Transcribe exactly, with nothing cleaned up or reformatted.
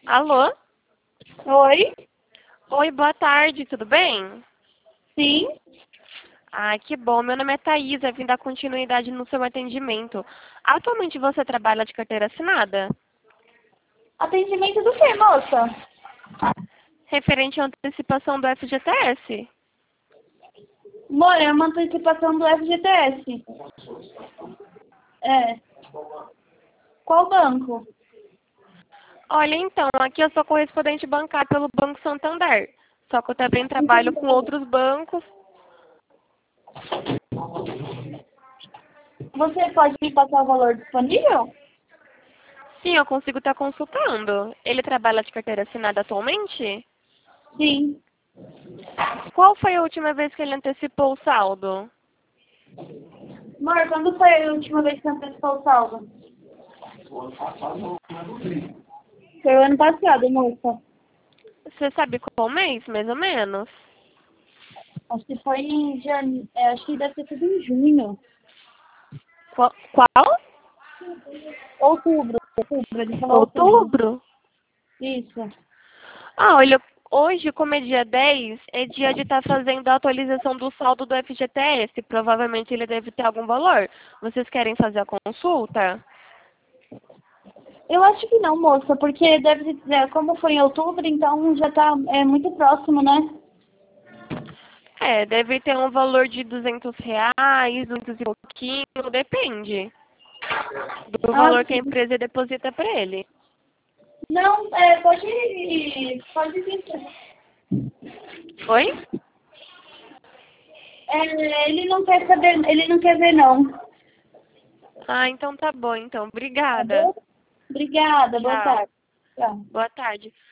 Alô? Oi? Oi, boa tarde, tudo bem? Sim? Ai, que bom. Meu nome é Thaís, eu vim dar continuidade no seu atendimento. Atualmente você trabalha de carteira assinada? Atendimento do que, moça? Referente à antecipação do F G T S? Mora, é uma antecipação do F G T S. É. Qual banco? Olha, então, aqui eu sou correspondente bancário pelo Banco Santander. Só que eu também trabalho com Entendi. outros bancos. Você pode me passar o valor disponível? Sim, eu consigo estar consultando. Ele trabalha de carteira assinada atualmente? Sim. Qual foi a última vez que ele antecipou o saldo? Amor, quando foi a última vez que você antecipou o saldo? Foi o ano passado, moça. Você sabe qual mês, mais ou menos? Acho que foi em janeiro. É, acho que deve ter sido em junho. Qual? Qual? Outubro. Outubro, ele falou outubro. Outubro? Isso. Ah, olha, hoje, como é dia dez, é dia de estar fazendo a atualização do saldo do F G T S. Provavelmente ele deve ter algum valor. Vocês querem fazer a consulta? Eu acho que não, moça, porque deve é, como foi em outubro, então já tá é, muito próximo, né? É, deve ter um valor de duzentos reais, duzentos e pouquinho, depende do Ah, valor que a sim. empresa deposita para ele. Não, é, pode, pode vir. Oi? É, ele não quer saber, ele não quer ver, não. Ah, então tá bom, então. Tá Obrigada. bom? Obrigada, boa Tchau. tarde. Tchau. Boa tarde.